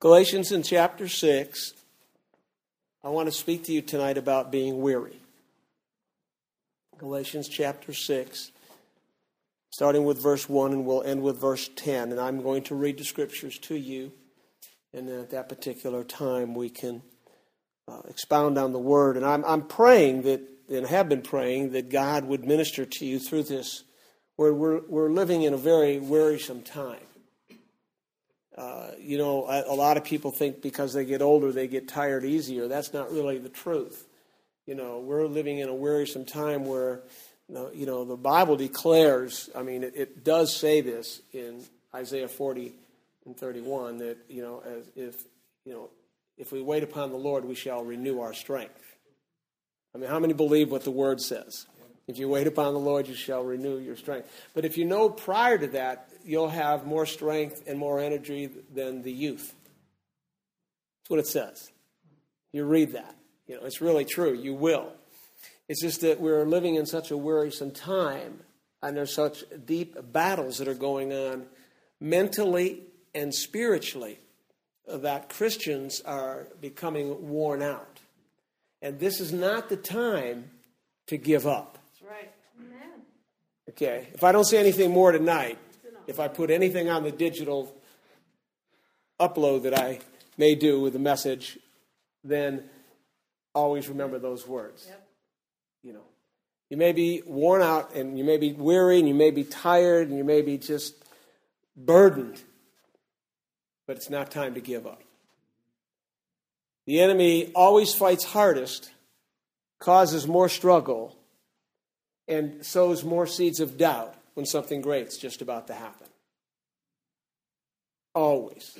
Galatians in chapter 6, I want to speak to you tonight about being weary. Galatians chapter 6, starting with verse 1, and we'll end with verse 10. And I'm going to read the scriptures to you, and then at that particular time we can expound on the word. And I'm praying that, and have been praying, that God would minister to you through this. We're living in a very wearisome time. A lot of people think because they get older, they get tired easier. That's not really the truth. We're living in a wearisome time where, the Bible declares, it does say this in Isaiah 40 and 31, that, if we wait upon the Lord, we shall renew our strength. How many believe what the word says? If you wait upon the Lord, you shall renew your strength. But if you know prior to that, you'll have more strength and more energy than the youth. That's what it says. You read that. It's really true. You will. It's just that we're living in such a wearisome time, and there's such deep battles that are going on mentally and spiritually that Christians are becoming worn out. And this is not the time to give up. That's right. Amen. Okay. If I don't say anything more tonight, if I put anything on the digital upload that I may do with the message, then always remember those words. Yep. You may be worn out, and you may be weary, and you may be tired, and you may be just burdened, but it's not time to give up. The enemy always fights hardest, causes more struggle, and sows more seeds of doubt when something great's just about to happen. Always.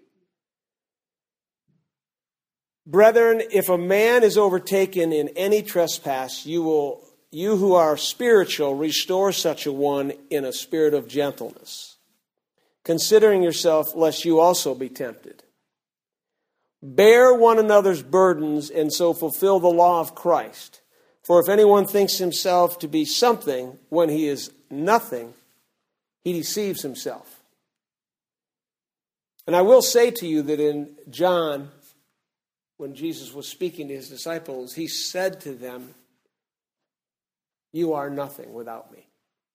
Brethren, if a man is overtaken in any trespass, you who are spiritual, restore such a one in a spirit of gentleness, considering yourself, lest you also be tempted. Bear one another's burdens, and so fulfill the law of Christ. For if anyone thinks himself to be something when he is nothing, he deceives himself. And I will say to you that in John, when Jesus was speaking to his disciples, he said to them, "You are nothing without me."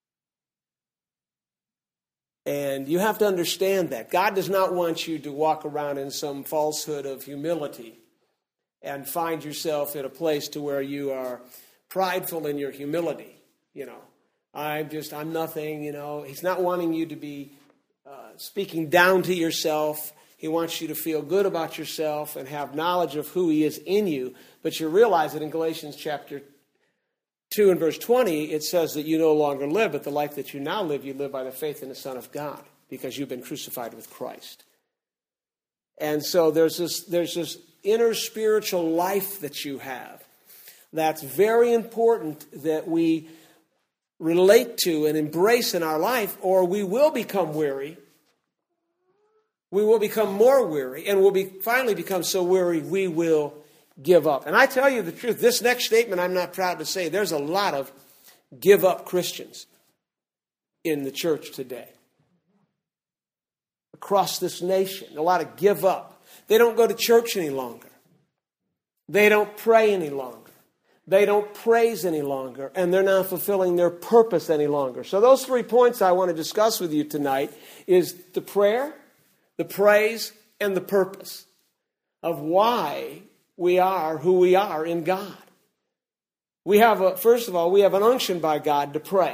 And you have to understand that. God does not want you to walk around in some falsehood of humility and find yourself in a place to where you are prideful in your humility. I'm nothing, He's not wanting you to be speaking down to yourself. He wants you to feel good about yourself and have knowledge of who He is in you. But you realize that in Galatians chapter 2 and verse 20, it says that you no longer live, but the life that you now live, you live by the faith in the Son of God, because you've been crucified with Christ. And so there's this inner spiritual life that you have that's very important that we relate to and embrace in our life, or we will become weary. We will become more weary, and we'll finally become so weary we will give up. And I tell you the truth, this next statement I'm not proud to say, there's a lot of give up Christians in the church today. Across this nation, a lot of give up. They don't go to church any longer. They don't pray any longer. They don't praise any longer, and they're not fulfilling their purpose any longer. So those 3 points I want to discuss with you tonight is the prayer, the praise, and the purpose of why we are who we are in God. First of all, we have an unction by God to pray.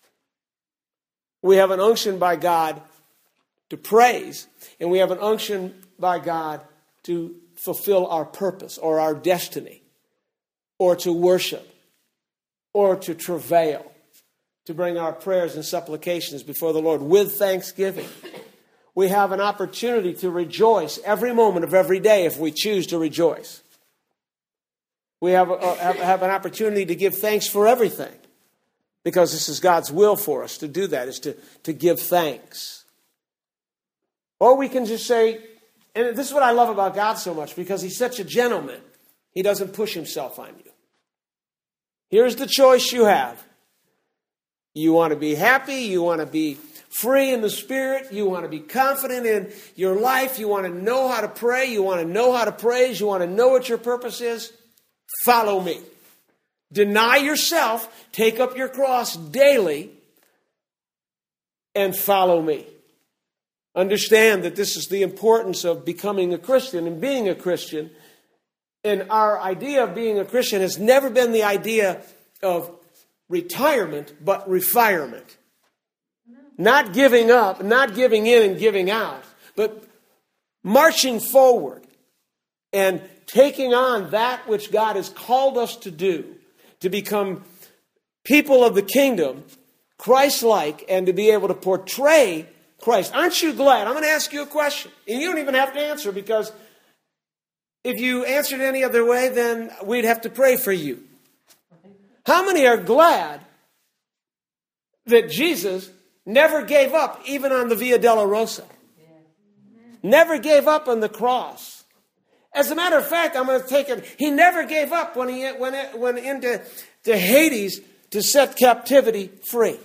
We have an unction by God to praise, and we have an unction by God to fulfill our purpose or our destiny, or to worship, or to travail, to bring our prayers and supplications before the Lord with thanksgiving. We have an opportunity to rejoice every moment of every day if we choose to rejoice. We have an opportunity to give thanks for everything, because this is God's will for us to do that, is to give thanks. Or we can just say, and this is what I love about God so much, because He's such a gentleman. He doesn't push Himself on you. Here's the choice you have. You want to be happy, you want to be free in the Spirit. You want to be confident in your life. You want to know how to pray. You want to know how to praise. You want to know what your purpose is. Follow me. Deny yourself. Take up your cross daily and follow me. Understand that this is the importance of becoming a Christian and being a Christian. And our idea of being a Christian has never been the idea of retirement, but refirement. Not giving up, not giving in and giving out, but marching forward and taking on that which God has called us to do, to become people of the kingdom, Christ-like, and to be able to portray Christ. Aren't you glad? I'm going to ask you a question, and you don't even have to answer, because if you answered any other way, then we'd have to pray for you. How many are glad that Jesus never gave up, even on the Via Dolorosa? Never gave up on the cross. As a matter of fact, I'm going to take it. He never gave up when he went into Hades to set captivity free.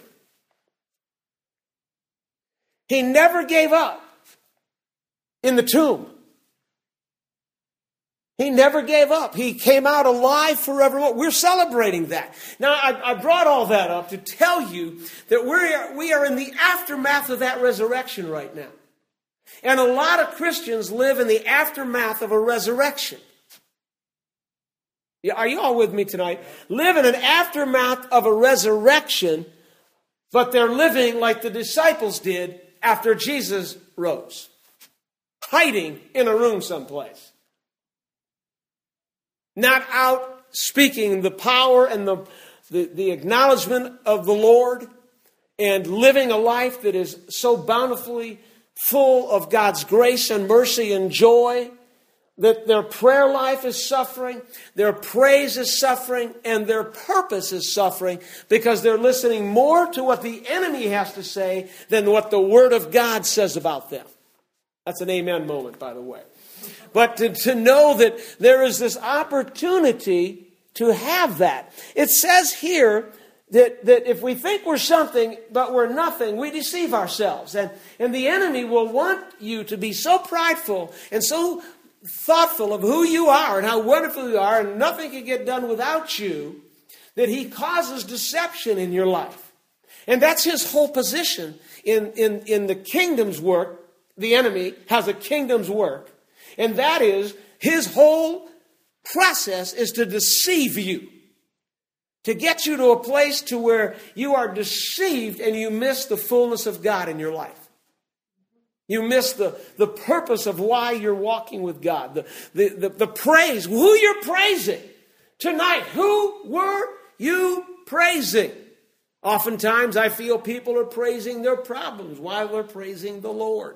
He never gave up in the tomb. He never gave up. He came out alive forevermore. We're celebrating that. Now, I brought all that up to tell you that we are in the aftermath of that resurrection right now. And a lot of Christians live in the aftermath of a resurrection. Are you all with me tonight? Live in an aftermath of a resurrection, but they're living like the disciples did after Jesus rose, hiding in a room someplace. Not out speaking the power and the acknowledgement of the Lord, and living a life that is so bountifully full of God's grace and mercy and joy, that their prayer life is suffering, their praise is suffering, and their purpose is suffering, because they're listening more to what the enemy has to say than what the Word of God says about them. That's an amen moment, by the way. But to know that there is this opportunity to have that. It says here that if we think we're something but we're nothing, we deceive ourselves. And the enemy will want you to be so prideful and so thoughtful of who you are and how wonderful you are, and nothing can get done without you, that he causes deception in your life. And that's his whole position in the kingdom's work. The enemy has a kingdom's work. And that is, his whole process is to deceive you. To get you to a place to where you are deceived and you miss the fullness of God in your life. You miss the purpose of why you're walking with God. The praise, who you're praising tonight. Who were you praising? Oftentimes I feel people are praising their problems while they're praising the Lord.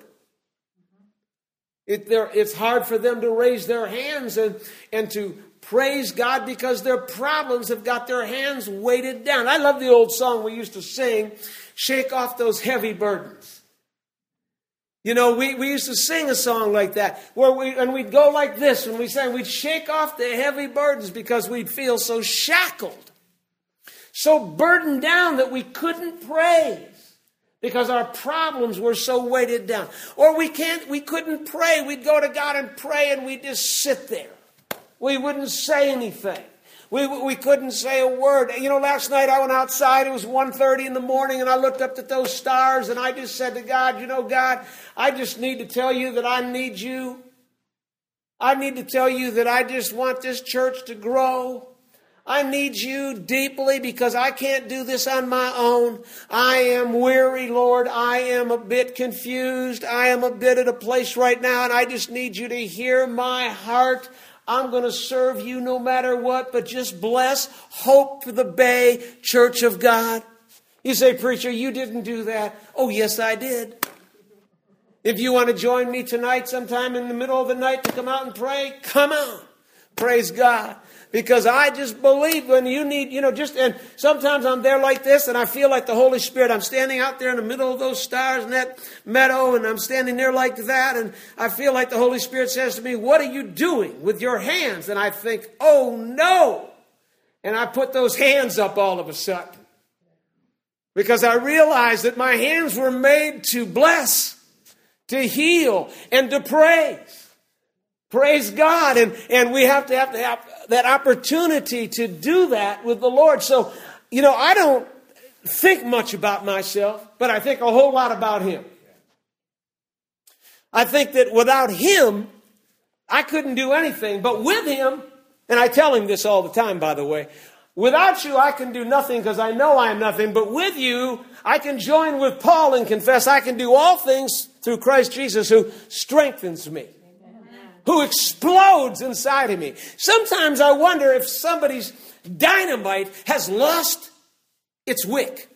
It's hard for them to raise their hands and to praise God because their problems have got their hands weighted down. I love the old song we used to sing, "Shake Off Those Heavy Burdens." You know, we used to sing a song like that, and we'd go like this when we sang. We'd shake off the heavy burdens because we'd feel so shackled, so burdened down that we couldn't praise because our problems were so weighted down. Or we couldn't pray. We'd go to God and pray, and we'd just sit there. We wouldn't say anything. We couldn't say a word. You know, last night I went outside. It was 1:30 in the morning, and I looked up at those stars, and I just said to God, you know, God, I just need to tell you that I need you. I need to tell you that I just want this church to grow. I need you deeply because I can't do this on my own. I am weary, Lord. I am a bit confused. I am a bit at a place right now, and I just need you to hear my heart. I'm going to serve you no matter what, but just bless Hope for the Bay Church of God. You say, preacher, you didn't do that. Oh, yes, I did. If you want to join me tonight sometime in the middle of the night to come out and pray, come on. Praise God. Because I just believe when you need, and sometimes I'm there like this and I feel like the Holy Spirit. I'm standing out there in the middle of those stars in that meadow, and I'm standing there like that, and I feel like the Holy Spirit says to me, what are you doing with your hands? And I think, oh no. And I put those hands up all of a sudden. Because I realized that my hands were made to bless, to heal, and to praise. Praise God. And we have to have that opportunity to do that with the Lord. So, I don't think much about myself, but I think a whole lot about Him. I think that without Him, I couldn't do anything. But with Him, and I tell Him this all the time, by the way, without you, I can do nothing because I know I am nothing. But with you, I can join with Paul and confess I can do all things through Christ Jesus who strengthens me, who explodes inside of me. Sometimes I wonder if somebody's dynamite has lost its wick.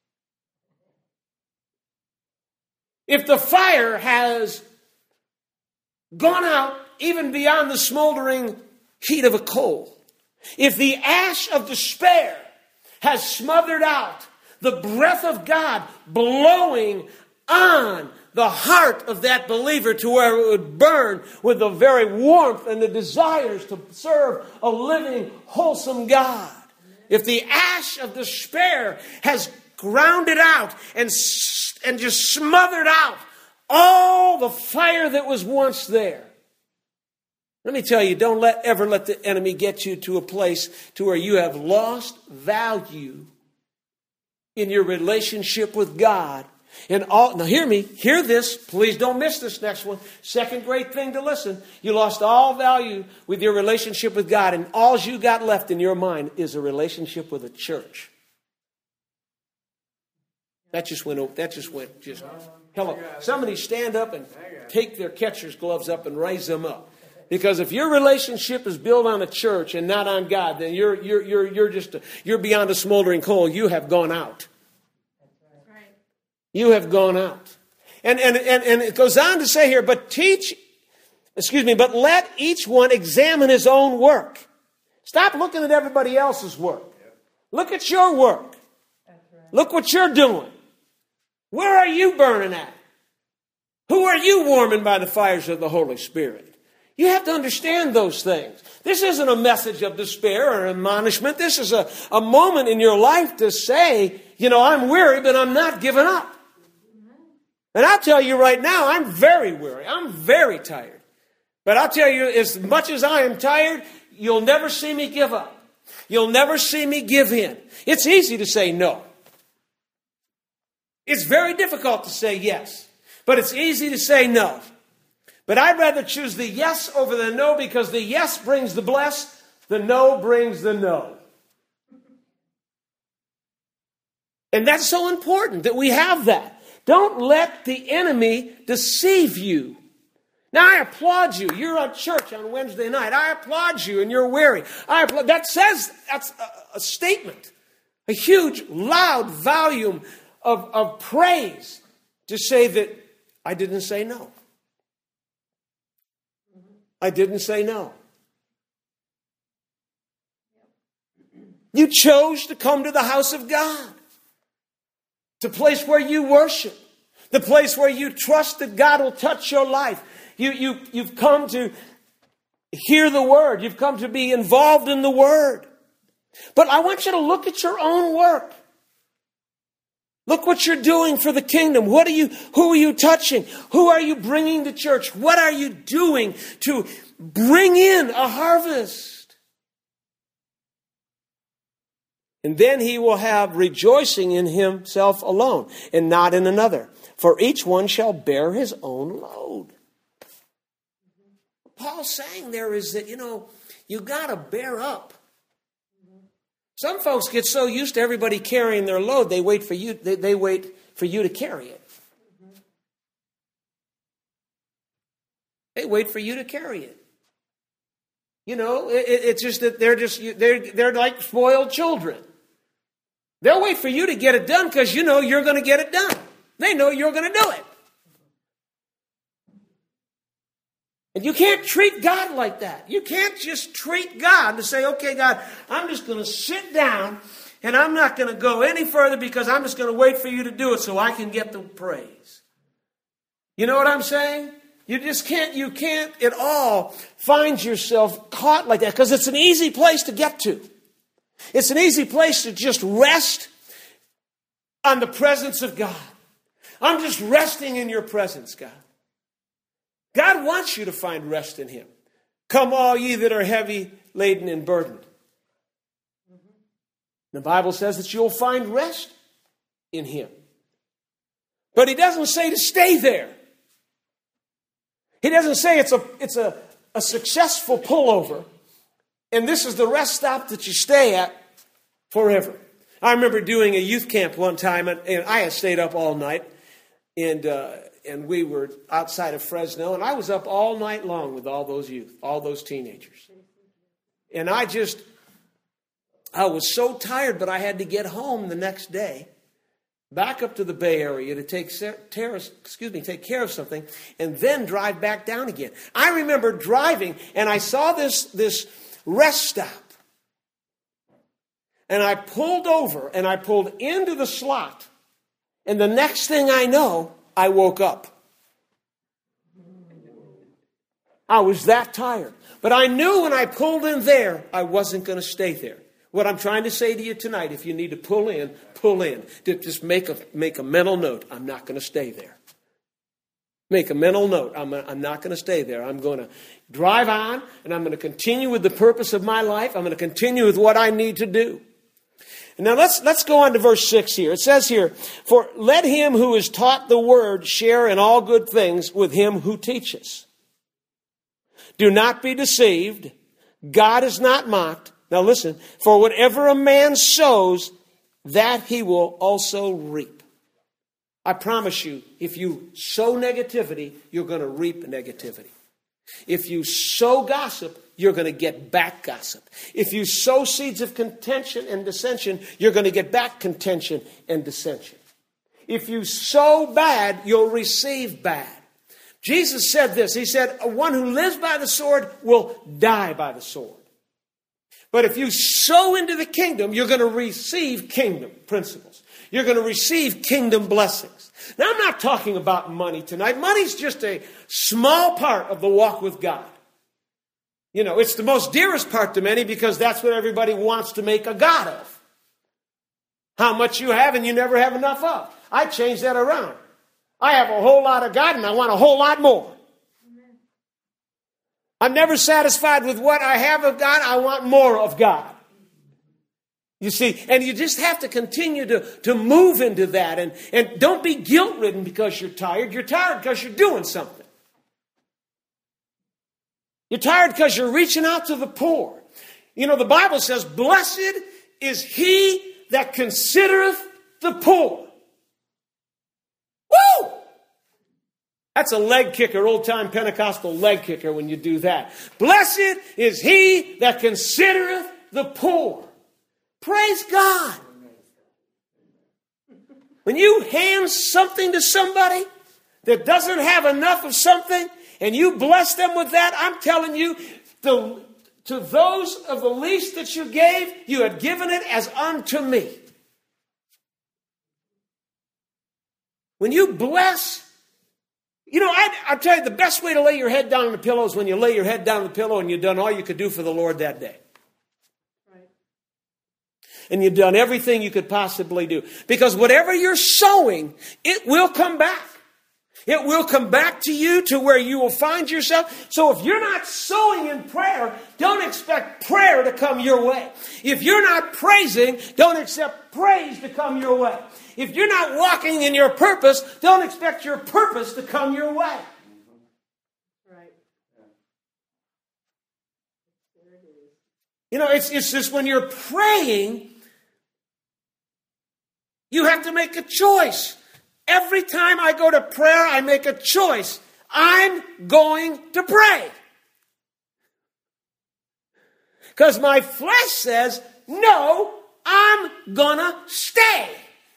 If the fire has gone out even beyond the smoldering heat of a coal. If the ash of despair has smothered out the breath of God blowing on the heart of that believer to where it would burn with the very warmth and the desires to serve a living, wholesome God. If the ash of despair has ground it out and just smothered out all the fire that was once there. Let me tell you, don't ever let the enemy get you to a place to where you have lost value in your relationship with God. Now hear me, hear this, please don't miss this next one. Second great thing to listen. You lost all value with your relationship with God, and all you got left in your mind is a relationship with a church. That just went. Hello. Somebody stand up and take their catcher's gloves up and raise them up. Because if your relationship is built on a church and not on God, then you're beyond a smoldering coal. You have gone out. You have gone out. And it goes on to say here, but let each one examine his own work. Stop looking at everybody else's work. Look at your work. Look what you're doing. Where are you burning at? Who are you warming by the fires of the Holy Spirit? You have to understand those things. This isn't a message of despair or admonishment. This is a moment in your life to say, I'm weary, but I'm not giving up. And I'll tell you right now, I'm very weary. I'm very tired. But I'll tell you, as much as I am tired, you'll never see me give up. You'll never see me give in. It's easy to say no. It's very difficult to say yes. But it's easy to say no. But I'd rather choose the yes over the no, because the yes brings the bless, the no brings the no. And that's so important that we have that. Don't let the enemy deceive you. Now, I applaud you. You're at church on Wednesday night. I applaud you, and you're weary. That's a statement, a huge, loud volume of praise to say that I didn't say no. I didn't say no. You chose to come to the house of God, the place where you worship, the place where you trust that God will touch your life. You've come to hear the Word. You've come to be involved in the Word. But I want you to look at your own work. Look what you're doing for the kingdom. Who are you touching? Who are you bringing to church? What are you doing to bring in a harvest? And then he will have rejoicing in himself alone and not in another. For each one shall bear his own load. What Paul's saying there is that, you got to bear up. Some folks get so used to everybody carrying their load, they wait for you. They wait for you to carry it. They wait for you to carry it. It's just that they're like spoiled children. They'll wait for you to get it done because you're going to get it done. They know you're going to do it. And you can't treat God like that. You can't just treat God to say, okay, God, I'm just going to sit down and I'm not going to go any further because I'm just going to wait for you to do it so I can get the praise. You know what I'm saying? You can't at all find yourself caught like that because it's an easy place to get to. It's an easy place to just rest on the presence of God. I'm just resting in your presence, God. God wants you to find rest in him. Come all ye that are heavy laden and burdened. The Bible says that you'll find rest in him. But he doesn't say to stay there. He doesn't say it's a successful pullover and this is the rest stop that you stay at forever. I remember doing a youth camp one time, and I had stayed up all night, and we were outside of Fresno, and I was up all night long with all those youth, all those teenagers. And I was so tired, but I had to get home the next day, back up to the Bay Area to take care of something, and then drive back down again. I remember driving, and I saw this rest stop. And I pulled over, and I pulled into the slot. And the next thing I know, I woke up. I was that tired. But I knew when I pulled in there, I wasn't going to stay there. What I'm trying to say to you tonight, if you need to pull in, pull in. Just make a mental note. I'm not going to stay there. Make a mental note. I'm not going to stay there. I'm going to drive on, and I'm going to continue with the purpose of my life. I'm going to continue with what I need to do. And now let's go on to verse 6 here. It says here, for let him who is taught the word share in all good things with him who teaches. Do not be deceived. God is not mocked. Now listen, for whatever a man sows, that he will also reap. I promise you, if you sow negativity, you're going to reap negativity. If you sow gossip, you're going to get back gossip. If you sow seeds of contention and dissension, you're going to get back contention and dissension. If you sow bad, you'll receive bad. Jesus said this. He said, one who lives by the sword will die by the sword. But if you sow into the kingdom, you're going to receive kingdom principles. You're going to receive kingdom blessings. Now, I'm not talking about money tonight. Money's just a small part of the walk with God. You know, it's the most dearest part to many because that's what everybody wants to make a God of. How much you have and you never have enough of. I changed that around. I have a whole lot of God and I want a whole lot more. I'm never satisfied with what I have of God. I want more of God. You see, and you just have to continue to move into that. And don't be guilt-ridden because you're tired. You're tired because you're doing something. You're tired because you're reaching out to the poor. You know, the Bible says, blessed is he that considereth the poor. Woo! That's a leg kicker, old-time Pentecostal leg kicker when you do that. Blessed is he that considereth the poor. Praise God. When you hand something to somebody that doesn't have enough of something, and you bless them with that, I'm telling you, to those of the least that you gave, you had given it as unto me. When you bless, you know, I'll tell you the best way to lay your head down on the pillow is when you lay your head down on the pillow and you've done all you could do for the Lord that day. Right. And you've done everything you could possibly do. Because whatever you're sowing, it will come back. It will come back to you to where you will find yourself. So if you're not sowing in prayer, don't expect prayer to come your way. If you're not praising, don't expect praise to come your way. If you're not walking in your purpose, don't expect your purpose to come your way. Right. You know, it's just when you're praying, you have to make a choice. Every time I go to prayer, I make a choice. I'm going to pray. Because my flesh says, no, I'm gonna stay.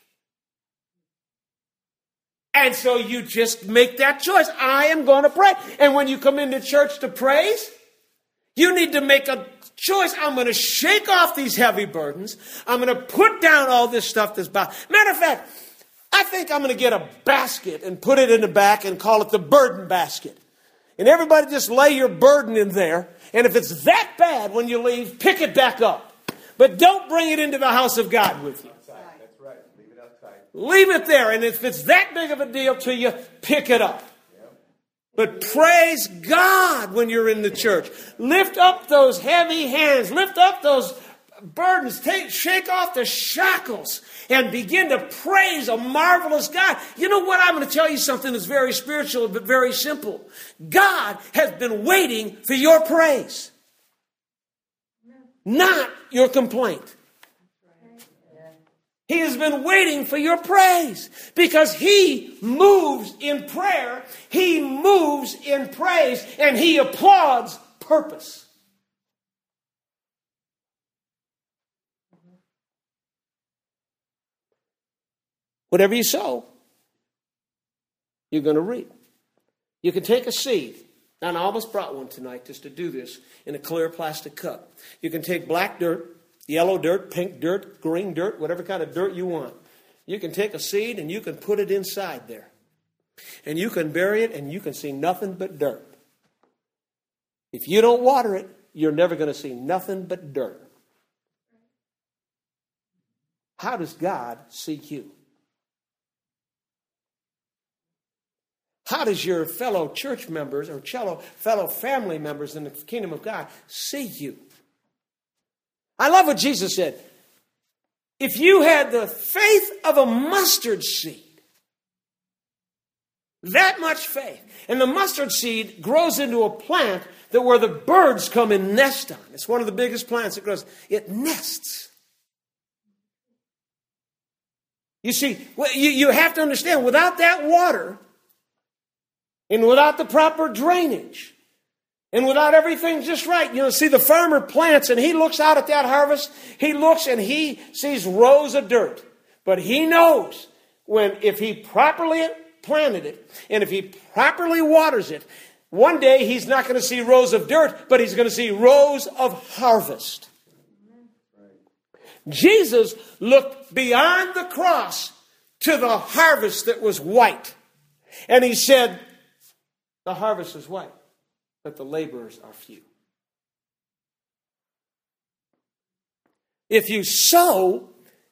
And so you just make that choice. I am going to pray. And when you come into church to praise, you need to make a choice. I'm going to shake off these heavy burdens. I'm going to put down all this stuff that's bound. Matter of fact, I think I'm going to get a basket and put it in the back and call it the burden basket. And everybody just lay your burden in there. And if it's that bad when you leave, pick it back up. But don't bring it into the house of God with you. That's right. Leave it outside. leave it there. And if it's that big of a deal to you, pick it up. But praise God when you're in the church. Lift up those heavy hands. Lift up those burdens. Shake off the shackles and begin to praise a marvelous God. You know what? I'm going to tell you something that's very spiritual but very simple. God has been waiting for your praise, not your complaint. He has been waiting for your praise because He moves in prayer, He moves in praise, and He applauds purpose. Whatever you sow, you're going to reap. You can take a seed. And I almost brought one tonight just to do this in a clear plastic cup. You can take black dirt, yellow dirt, pink dirt, green dirt, whatever kind of dirt you want. You can take a seed and you can put it inside there. And you can bury it and you can see nothing but dirt. If you don't water it, you're never going to see nothing but dirt. How does God see you? How does your fellow church members or fellow family members in the kingdom of God see you? I love what Jesus said. If you had the faith of a mustard seed, that much faith, and the mustard seed grows into a plant that where the birds come and nest on. It's one of the biggest plants that grows. It nests. You see, you have to understand, without that water, and without the proper drainage, and without everything just right, see, the farmer plants and he looks out at that harvest. He looks and he sees rows of dirt. But he knows if he properly planted it and if he properly waters it, one day he's not going to see rows of dirt, but he's going to see rows of harvest. Jesus looked beyond the cross to the harvest that was white. And he said, the harvest is white, but the laborers are few. He who sows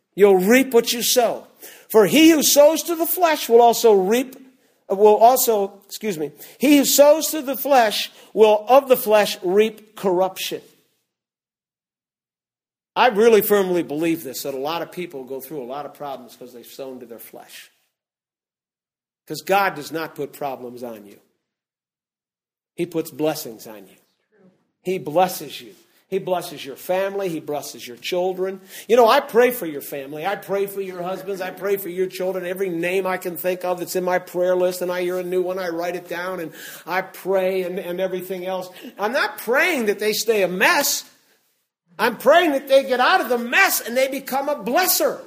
to the flesh will of the flesh reap corruption. I really firmly believe this, that a lot of people go through a lot of problems because they've sown to their flesh. Because God does not put problems on you. He puts blessings on you. He blesses you. He blesses your family. He blesses your children. I pray for your family. I pray for your husbands. I pray for your children. Every name I can think of that's in my prayer list, and I hear a new one, I write it down, and I pray and everything else. I'm not praying that they stay a mess. I'm praying that they get out of the mess and they become a blesser.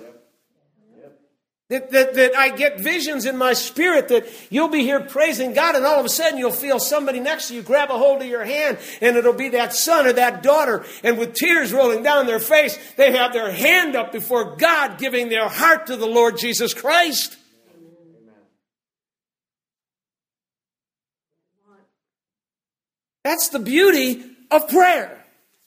That I get visions in my spirit that you'll be here praising God, and all of a sudden you'll feel somebody next to you grab a hold of your hand, and it'll be that son or that daughter, and with tears rolling down their face, they have their hand up before God, giving their heart to the Lord Jesus Christ. That's the beauty of prayer.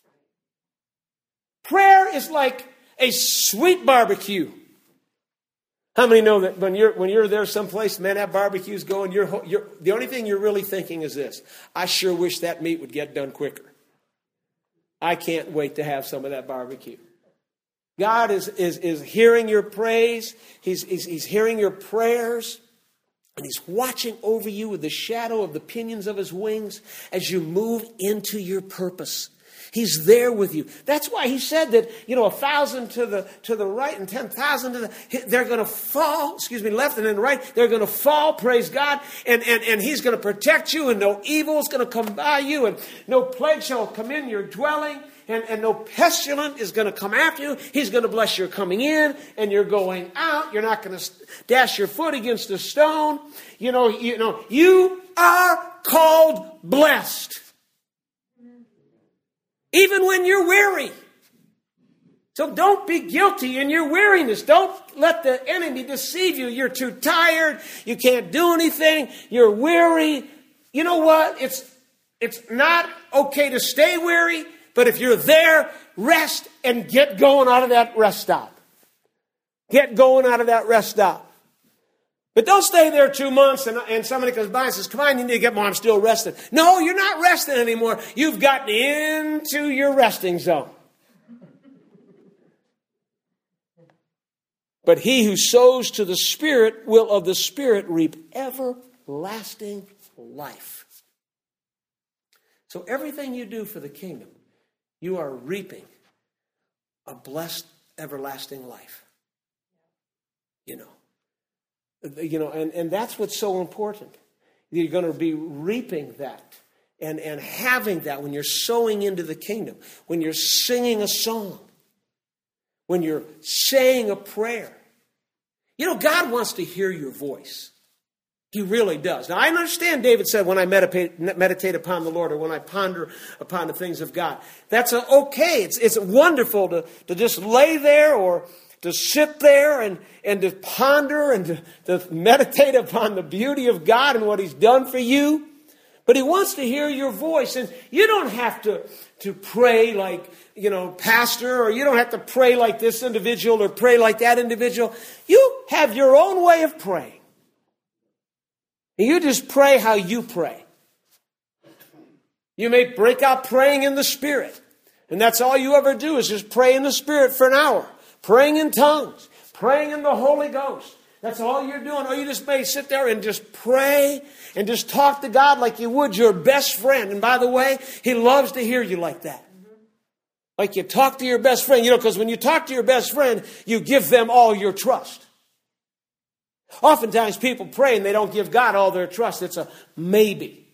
Prayer is like a sweet barbecue. How many know that when you're there someplace, man, that barbecue's going, the only thing you're really thinking is this: I sure wish that meat would get done quicker. I can't wait to have some of that barbecue. God is hearing your praise. He's hearing your prayers. And He's watching over you with the shadow of the pinions of His wings as you move into your purpose. He's there with you. That's why He said that, 1,000 to the right and 10,000 they're going to fall, left and then right. They're going to fall, praise God. And He's going to protect you, and no evil is going to come by you, and no plague shall come in your dwelling, and no pestilence is going to come after you. He's going to bless your coming in and your going out. You're not going to dash your foot against a stone. You are called blessed. Even when you're weary. So don't be guilty in your weariness. Don't let the enemy deceive you. You're too tired. You can't do anything. You're weary. You know what? It's not okay to stay weary, but if you're there, rest and get going out of that rest stop. Get going out of that rest stop. But don't stay there 2 months and somebody comes by and says, come on, you need to get more, I'm still resting. No, you're not resting anymore. You've gotten into your resting zone. But he who sows to the Spirit will of the Spirit reap everlasting life. So everything you do for the kingdom, you are reaping a blessed everlasting life. And that's what's so important. You're going to be reaping that and having that when you're sowing into the kingdom, when you're singing a song, when you're saying a prayer. God wants to hear your voice. He really does. Now, I understand David said, when I meditate upon the Lord, or when I ponder upon the things of God. That's okay. It's wonderful to just lay there or to sit there and to ponder and to meditate upon the beauty of God and what He's done for you. But He wants to hear your voice. And you don't have to pray like, pastor, or you don't have to pray like this individual or pray like that individual. You have your own way of praying. And you just pray how you pray. You may break out praying in the Spirit. And that's all you ever do is just pray in the Spirit for an hour. Praying in tongues. Praying in the Holy Ghost. That's all you're doing. Or you just may sit there and just pray and just talk to God like you would your best friend. And by the way, He loves to hear you like that. Like you talk to your best friend. Because when you talk to your best friend, you give them all your trust. Oftentimes people pray and they don't give God all their trust. It's a maybe.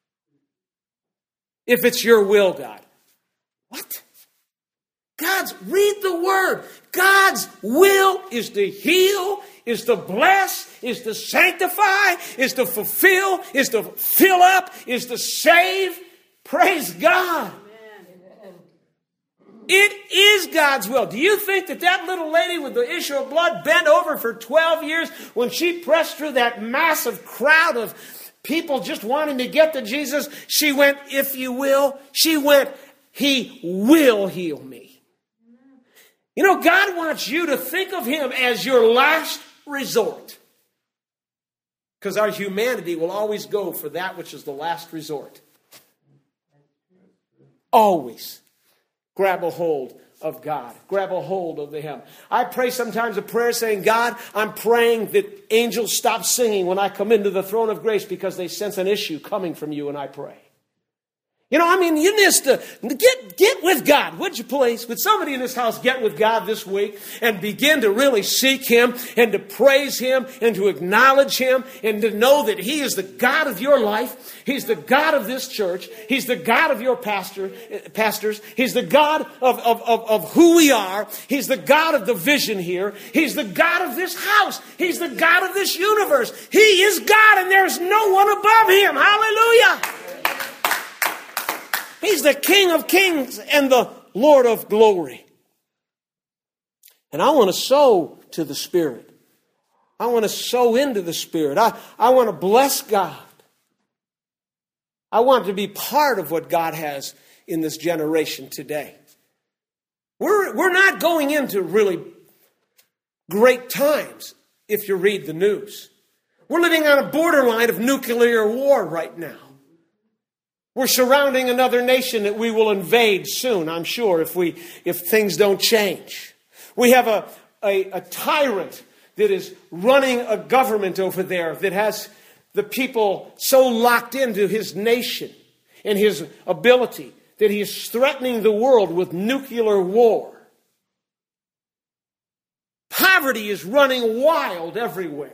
If it's your will, God. What? Read the Word. God's will is to heal, is to bless, is to sanctify, is to fulfill, is to fill up, is to save. Praise God. It is God's will. Do you think that little lady with the issue of blood bent over for 12 years when she pressed through that massive crowd of people just wanting to get to Jesus? She went, if you will. She went, He will heal me. God wants you to think of Him as your last resort. Because our humanity will always go for that which is the last resort. Always. Grab a hold of God. Grab a hold of Him. I pray sometimes a prayer saying, God, I'm praying that angels stop singing when I come into the throne of grace because they sense an issue coming from you and I pray. You need to get with God, would you please? Would somebody in this house get with God this week and begin to really seek Him and to praise Him and to acknowledge Him and to know that He is the God of your life. He's the God of this church. He's the God of your pastors. He's the God of who we are. He's the God of the vision here. He's the God of this house. He's the God of this universe. He is God and there's no one above Him. Hallelujah. He's the King of kings and the Lord of glory. And I want to sow to the Spirit. I want to sow into the Spirit. I want to bless God. I want to be part of what God has in this generation today. We're not going into really great times if you read the news. We're living on a borderline of nuclear war right now. We're surrounding another nation that we will invade soon, I'm sure, if things don't change. We have a tyrant that is running a government over there that has the people so locked into his nation and his ability that he is threatening the world with nuclear war. Poverty is running wild everywhere.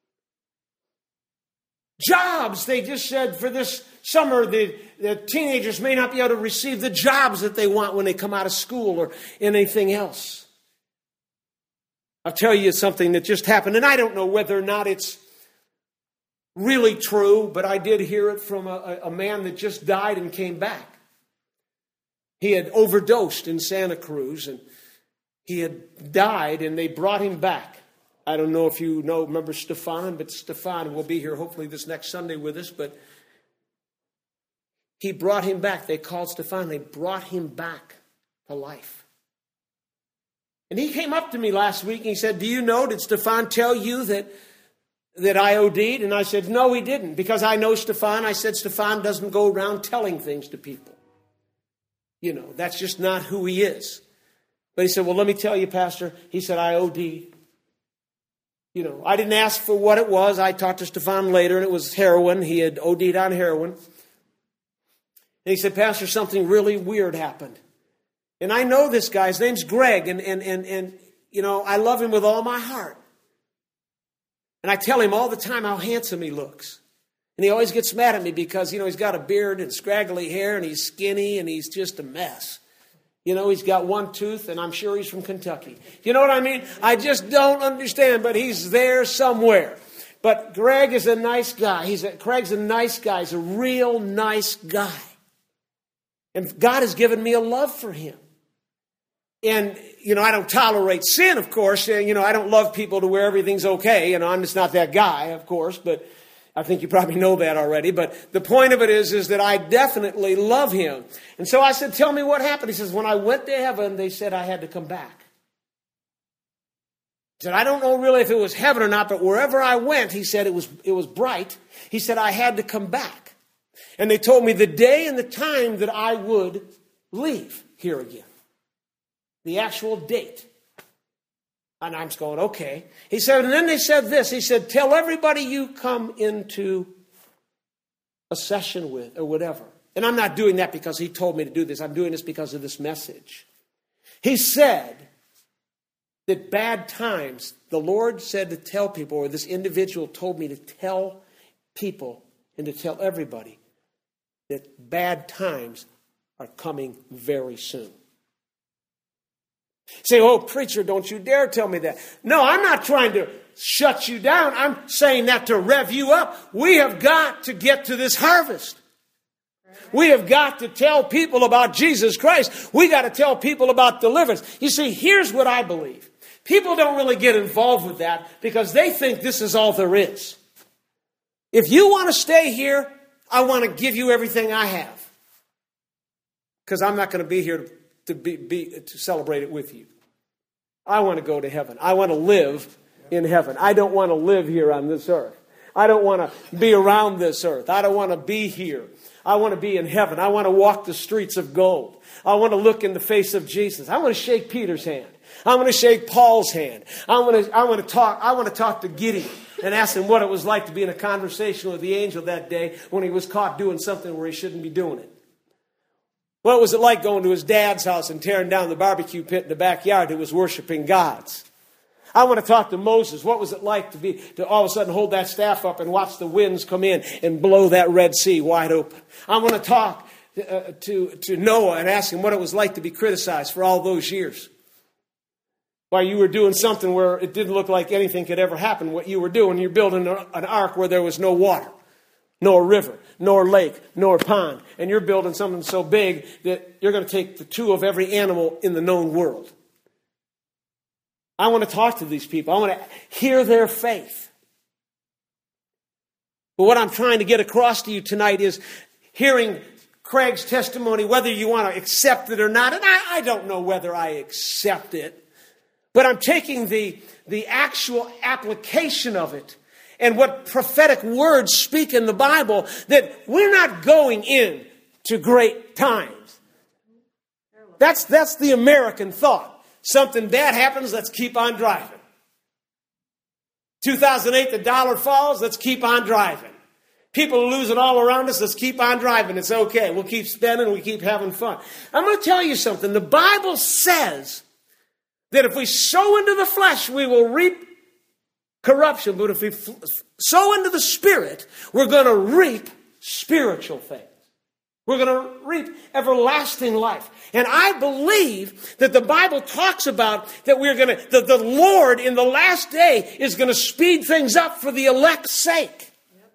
Jobs, they just said for this summer, the teenagers may not be able to receive the jobs that they want when they come out of school or anything else. I'll tell you something that just happened, and I don't know whether or not it's really true, but I did hear it from a man that just died and came back. He had overdosed in Santa Cruz, and he had died, and they brought him back. I don't know if you remember Stefan, but Stefan will be here hopefully this next Sunday with us, but he brought him back. They called Stefan, they brought him back to life. And he came up to me last week and he said, do you know, did Stefan tell you that I OD'd? And I said, no, he didn't. Because I know Stefan. I said, Stefan doesn't go around telling things to people. You know, that's just not who he is. But he said, well, let me tell you, Pastor. He said, I OD'd. You know, I didn't ask for what it was. I talked to Stefan later, and it was heroin. He had OD'd on heroin. And he said, Pastor, something really weird happened. And I know this guy. His name's Greg. And you know, I love him with all my heart. And I tell him all the time how handsome he looks. And he always gets mad at me because, you know, he's got a beard and scraggly hair and he's skinny and he's just a mess. You know, he's got one tooth and I'm sure he's from Kentucky. You know what I mean? I just don't understand, but he's there somewhere. But Greg is a nice guy. Craig's a nice guy. He's a real nice guy. And God has given me a love for him. And, you know, I don't tolerate sin, of course. You know, I don't love people to where everything's okay. You know, I'm just not that guy, of course. But I think you probably know that already. But the point of it is that I definitely love him. And so I said, tell me what happened. He says, when I went to heaven, they said I had to come back. He said, I don't know really if it was heaven or not, but wherever I went, he said it was bright. He said I had to come back. And they told me the day and the time that I would leave here again. The actual date. And I'm just going, okay. He said, and then they said this. He said, tell everybody you come into a session with or whatever. And I'm not doing that because he told me to do this. I'm doing this because of this message. He said that bad times, the Lord said to tell people, or this individual told me to tell people and to tell everybody that bad times are coming very soon. Say, oh, preacher, don't you dare tell me that. No, I'm not trying to shut you down. I'm saying that to rev you up. We have got to get to this harvest. We have got to tell people about Jesus Christ. We got to tell people about deliverance. You see, here's what I believe. People don't really get involved with that because they think this is all there is. If you want to stay here, I want to give you everything I have. Because I'm not going to be here to celebrate it with you. I want to go to heaven. I want to live in heaven. I don't want to live here on this earth. I don't want to be around this earth. I don't want to be here. I want to be in heaven. I want to walk the streets of gold. I want to look in the face of Jesus. I want to shake Peter's hand. I want to shake Paul's hand. I want to talk to Gideon and ask him what it was like to be in a conversation with the angel that day when he was caught doing something where he shouldn't be doing it. What was it like going to his dad's house and tearing down the barbecue pit in the backyard that was worshiping gods? I want to talk to Moses. What was it like to all of a sudden hold that staff up and watch the winds come in and blow that Red Sea wide open? I want to talk to Noah and ask him what it was like to be criticized for all those years. While you were doing something where it didn't look like anything could ever happen, what you were doing, you're building an ark where there was no water. Nor river, nor lake, nor pond. And you're building something so big that you're going to take the two of every animal in the known world. I want to talk to these people. I want to hear their faith. But what I'm trying to get across to you tonight is hearing Craig's testimony, whether you want to accept it or not. And I don't know whether I accept it. But I'm taking the actual application of it. And what prophetic words speak in the Bible, that we're not going in to great times. That's the American thought. Something bad happens, let's keep on driving. 2008, the dollar falls, let's keep on driving. People are losing all around us, let's keep on driving. It's okay. We'll keep spending, we keep having fun. I'm going to tell you something. The Bible says that if we sow into the flesh, we will reap corruption, but if we sow into the Spirit, we're going to reap spiritual things. We're going to reap everlasting life. And I believe that the Bible talks about that the Lord in the last day is going to speed things up for the elect's sake.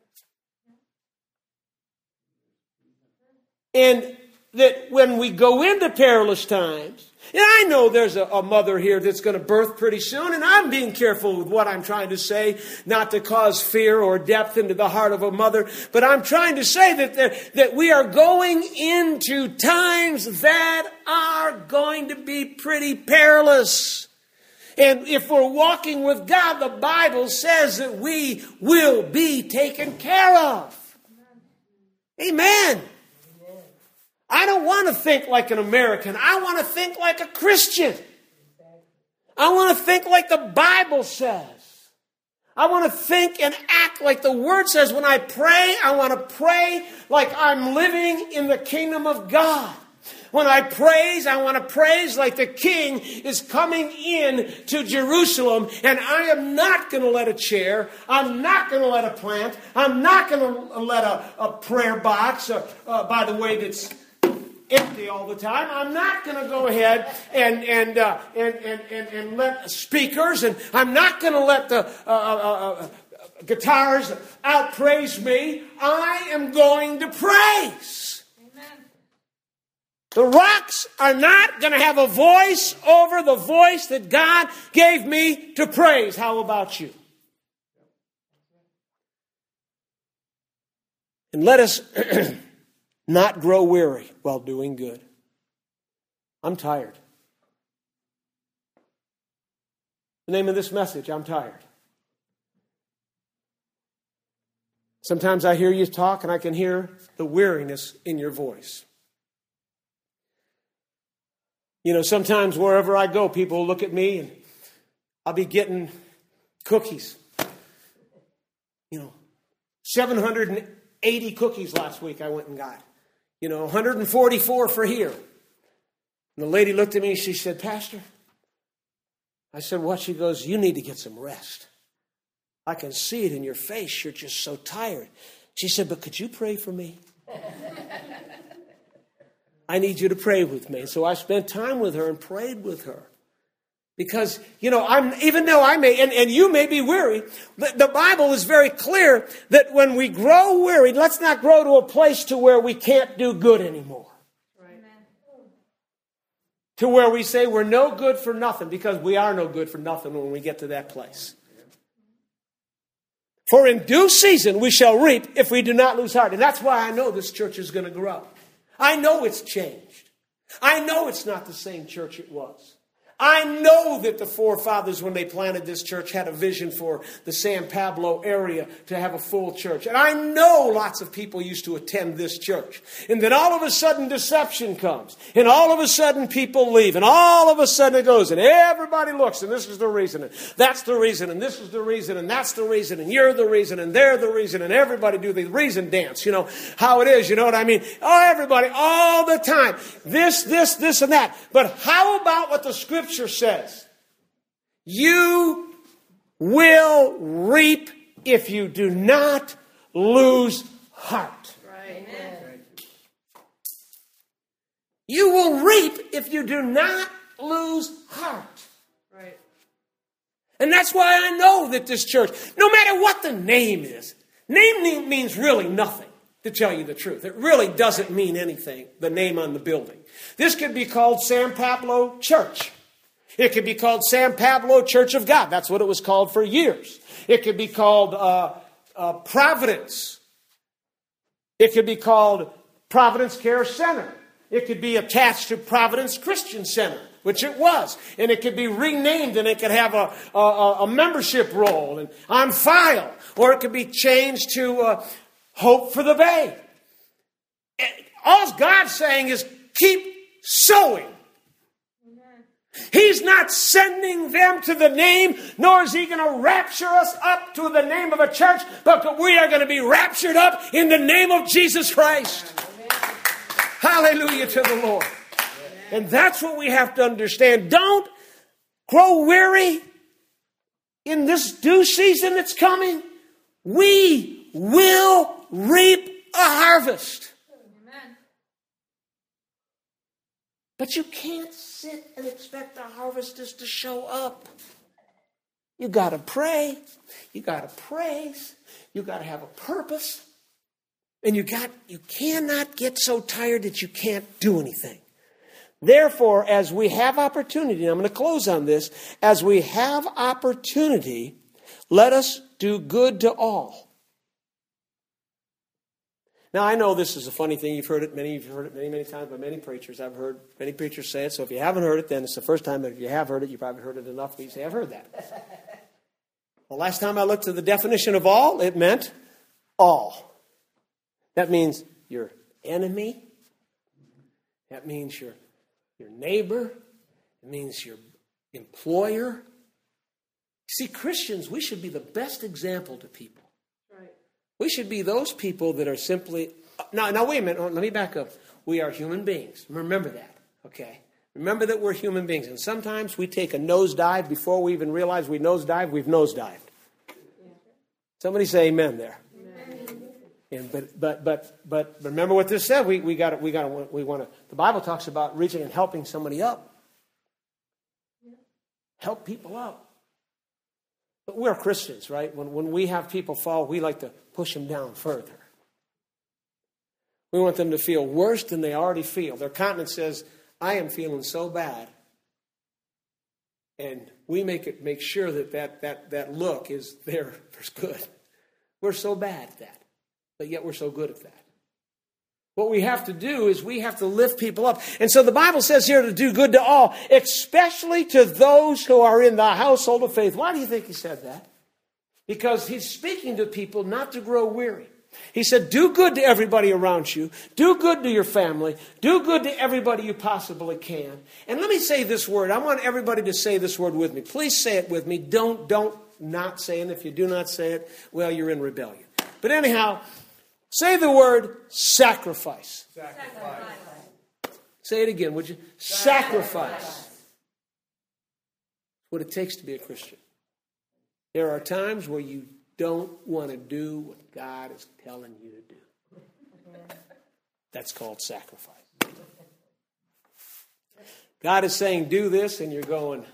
And that when we go into perilous times, and I know there's a mother here that's going to birth pretty soon, and I'm being careful with what I'm trying to say, not to cause fear or depth into the heart of a mother, but I'm trying to say that we are going into times that are going to be pretty perilous. And if we're walking with God, the Bible says that we will be taken care of. Amen. I don't want to think like an American. I want to think like a Christian. I want to think like the Bible says. I want to think and act like the Word says. When I pray, I want to pray like I'm living in the kingdom of God. When I praise, I want to praise like the King is coming in to Jerusalem. And I am not going to let a chair, I'm not going to let a plant, I'm not going to let a prayer box, by the way, that's empty all the time. I'm not going to go ahead and let speakers, and I'm not going to let the guitars outpraise me. I am going to praise. Amen. The rocks are not going to have a voice over the voice that God gave me to praise. How about you? And let us not grow weary while doing good. I'm tired. The name of this message, I'm tired. Sometimes I hear you talk and I can hear the weariness in your voice. You know, sometimes wherever I go, people will look at me and I'll be getting cookies. 780 cookies last week I went and got. 144 for here. And the lady looked at me and she said, Pastor. I said, what? She goes, you need to get some rest. I can see it in your face. You're just so tired. She said, but could you pray for me? I need you to pray with me. So I spent time with her and prayed with her. Because, even though I may, and you may be weary, the Bible is very clear that when we grow weary, let's not grow to a place to where we can't do good anymore. Right. To where we say we're no good for nothing, because we are no good for nothing when we get to that place. For in due season we shall reap if we do not lose heart. And that's why I know this church is going to grow. I know it's changed. I know it's not the same church it was. I know that the forefathers, when they planted this church, had a vision for the San Pablo area to have a full church. And I know lots of people used to attend this church. And then all of a sudden deception comes. And all of a sudden people leave. And all of a sudden it goes. And everybody looks. And this is the reason. And that's the reason. And this is the reason. And that's the reason. And you're the reason. And they're the reason. And everybody do the reason dance. You know how it is. You know what I mean? Oh, everybody all the time. This, and that. But how about what the Scripture says? You will reap if you do not lose heart. Right. You will reap if you do not lose heart. Right. And that's why I know that this church, no matter what the name is, name means really nothing, to tell you the truth. It really doesn't mean anything, the name on the building. This could be called San Pablo Church. It could be called San Pablo Church of God. That's what it was called for years. It could be called Providence. It could be called Providence Care Center. It could be attached to Providence Christian Center, which it was. And it could be renamed, and it could have a membership roll and on file. Or it could be changed to Hope for the Bay. All God's saying is keep sowing. He's not sending them to the name, nor is he going to rapture us up to the name of a church, but we are going to be raptured up in the name of Jesus Christ. Amen. Hallelujah to the Lord. Amen. And that's what we have to understand. Don't grow weary in this due season that's coming. We will reap a harvest. Amen. But you can't sit and expect the harvesters to show up. You got to pray. You got to praise. You got to have a purpose. And you cannot get so tired that you can't do anything. Therefore, as we have opportunity, and I'm going to close on this, as we have opportunity, let us do good to all. Now, I know this is a funny thing. You've heard it. Many of you have heard it many, many times by many preachers. I've heard many preachers say it. So if you haven't heard it, then it's the first time. If you have heard it, you probably heard it enough that you say, I've heard that. The last time I looked at the definition of all, it meant all. That means your enemy. That means your neighbor. It means your employer. See, Christians, we should be the best example to people. Right. We should be those people that are simply... Now, wait a minute. Let me back up. We are human beings. Remember that, okay? Remember that we're human beings. And sometimes we take a nosedive before we even realize we nosedived. We've nosedived. Somebody say amen there. And but remember what this said. We want to. The Bible talks about reaching and helping somebody up. Help people up. But we're Christians, right? When we have people fall, we like to push them down further. We want them to feel worse than they already feel. Their countenance says, "I am feeling so bad," and we make sure that look is there for good. We're so bad at that. But yet we're so good at that. What we have to do is we have to lift people up. And so the Bible says here to do good to all, especially to those who are in the household of faith. Why do you think he said that? Because he's speaking to people not to grow weary. He said, do good to everybody around you. Do good to your family. Do good to everybody you possibly can. And let me say this word. I want everybody to say this word with me. Please say it with me. Don't not say it. If you do not say it, well, you're in rebellion. But anyhow, say the word sacrifice. Sacrifice. Say it again, would you? Sacrifice. What it takes to be a Christian. There are times where you don't want to do what God is telling you to do. That's called sacrifice. God is saying, do this, and you're going,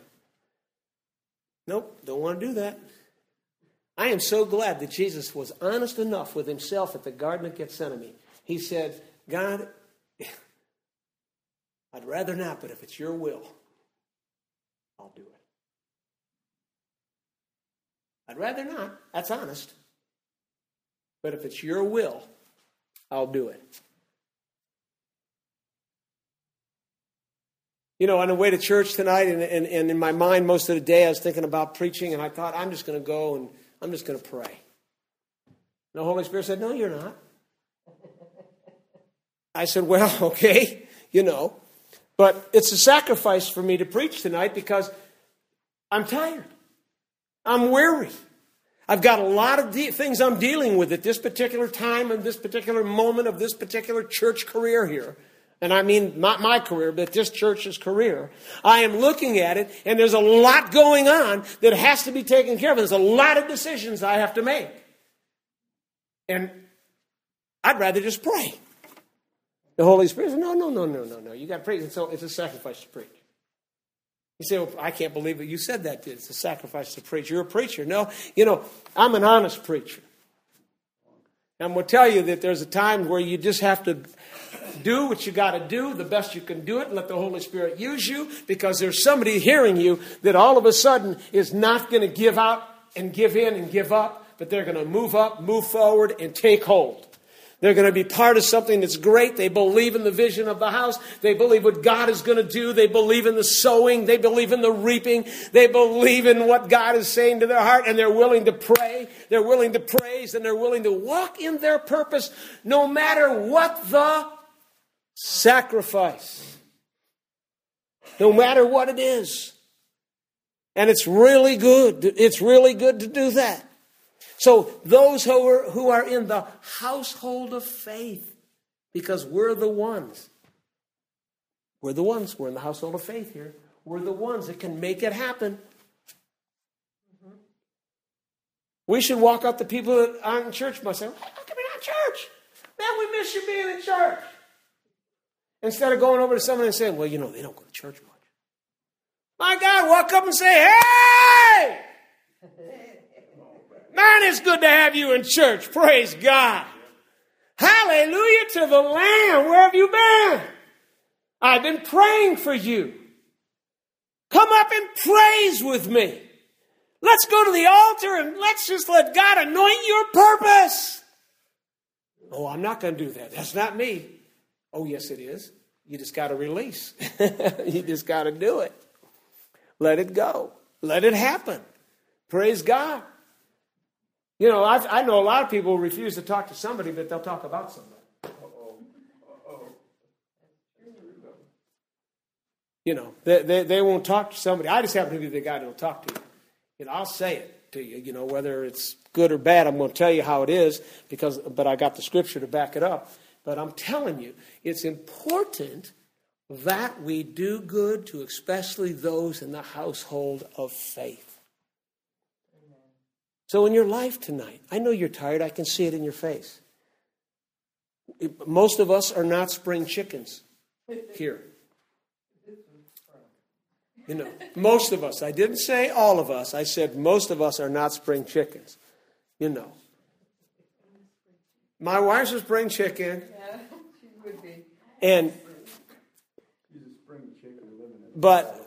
nope, don't want to do that. I am so glad that Jesus was honest enough with himself at the Garden of Gethsemane. He said, God, I'd rather not, but if it's your will, I'll do it. I'd rather not. That's honest. But if it's your will, I'll do it. You know, on the way to church tonight, and in my mind most of the day, I was thinking about preaching, and I thought, I'm just going to go and I'm just going to pray. And the Holy Spirit said, no, you're not. I said, well, okay, you know. But it's a sacrifice for me to preach tonight because I'm tired. I'm weary. I've got a lot of things I'm dealing with at this particular time and this particular moment of this particular church career here. And I mean not my career, but this church's career. I am looking at it, and there's a lot going on that has to be taken care of. There's a lot of decisions I have to make. And I'd rather just pray. The Holy Spirit says, no. You got to pray. So it's a sacrifice to preach. You say, well, I can't believe that you said that. It's a sacrifice to preach. You're a preacher. No, you know, I'm an honest preacher. I'm going to tell you that there's a time where you just have to do what you got to do, the best you can do it, and let the Holy Spirit use you, because there's somebody hearing you that all of a sudden is not going to give out and give in and give up, but they're going to move up, move forward, and take hold. They're going to be part of something that's great. They believe in the vision of the house. They believe what God is going to do. They believe in the sowing. They believe in the reaping. They believe in what God is saying to their heart, and they're willing to pray. They're willing to praise, and they're willing to walk in their purpose no matter what the sacrifice. No matter what it is. And it's really good. It's really good to do that. So those who are in the household of faith, because we're the ones. We're the ones. We're in the household of faith here. We're the ones that can make it happen. Mm-hmm. We should walk up to people that aren't in church and say, how come you're not in church? Man, we miss you being in church. Instead of going over to someone and saying, well, you know, they don't go to church much. My God, walk up and say, hey! Man, it's good to have you in church. Praise God. Hallelujah to the Lamb. Where have you been? I've been praying for you. Come up and praise with me. Let's go to the altar and let's just let God anoint your purpose. Oh, I'm not going to do that. That's not me. Oh, yes, it is. You just got to release. You just got to do it. Let it go. Let it happen. Praise God. You know, I know a lot of people refuse to talk to somebody, but they'll talk about somebody. You know, they won't talk to somebody. I just happen to be the guy that'll talk to you. You know, I'll say it to you. You know, whether it's good or bad, I'm going to tell you how it is but I got the scripture to back it up. But I'm telling you, it's important that we do good to especially those in the household of faith. Amen. So in your life tonight, I know you're tired. I can see it in your face. Most of us are not spring chickens here. You know, most of us. I didn't say all of us. I said most of us are not spring chickens. You know. My wife's a spring chicken. Yeah, she would be. And, but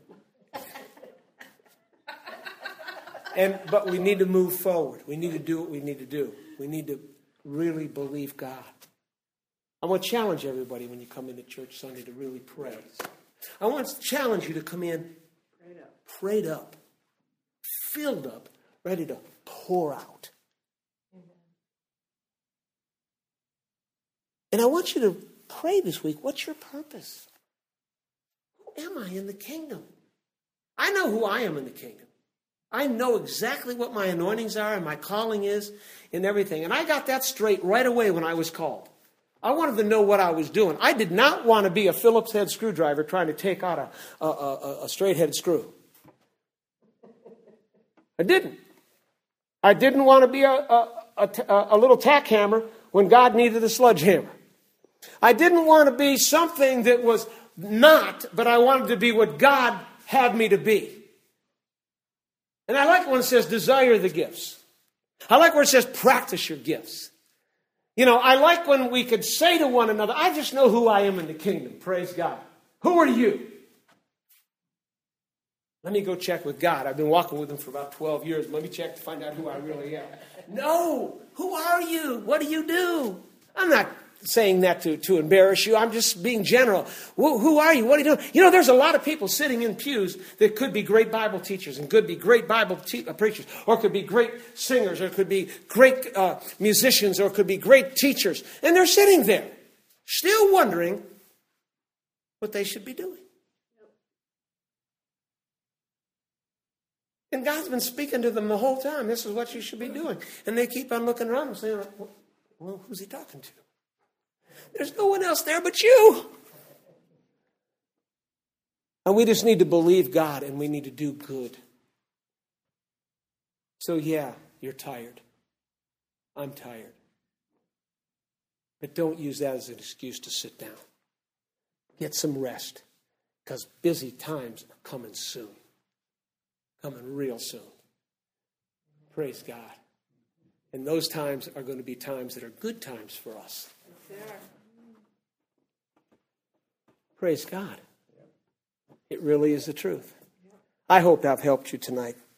we need to move forward. We need to do what we need to do. We need to really believe God. I want to challenge everybody when you come into church Sunday to really pray. I want to challenge you to come in prayed up, filled up, ready to pour out. And I want you to pray this week, what's your purpose? Who am I in the kingdom? I know who I am in the kingdom. I know exactly what my anointings are and my calling is and everything. And I got that straight right away when I was called. I wanted to know what I was doing. I did not want to be a Phillips head screwdriver trying to take out a straight-headed screw. I didn't. I didn't want to be a little tack hammer when God needed a sledgehammer. I didn't want to be something that was not, but I wanted to be what God had me to be. And I like when it says desire the gifts. I like where it says practice your gifts. You know, I like when we could say to one another, I just know who I am in the kingdom. Praise God. Who are you? Let me go check with God. I've been walking with him for about 12 years. Let me check to find out who I really am. No. Who are you? What do you do? I'm not saying that to embarrass you. I'm just being general. Who are you? What are you doing? You know, there's a lot of people sitting in pews that could be great Bible teachers and could be great Bible preachers, or could be great singers, or could be great musicians, or could be great teachers. And they're sitting there still wondering what they should be doing. And God's been speaking to them the whole time. This is what you should be doing. And they keep on looking around and saying, well, who's he talking to? There's no one else there but you. And we just need to believe God, and we need to do good. So yeah, you're tired. I'm tired. But don't use that as an excuse to sit down. Get some rest, because busy times are coming soon. Coming real soon. Praise God. And those times are going to be times that are good times for us. Praise God. It really is the truth. I hope I've helped you tonight.